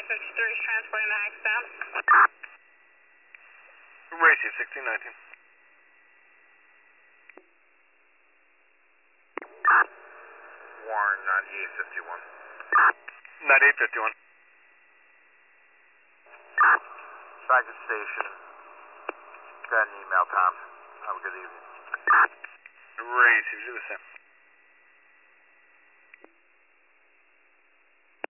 53 is transporting the Hacks down. Receive 1619. Warren 9851. 9851. Back to station. Got an email, Tom. Have a good evening. Receive, do the same.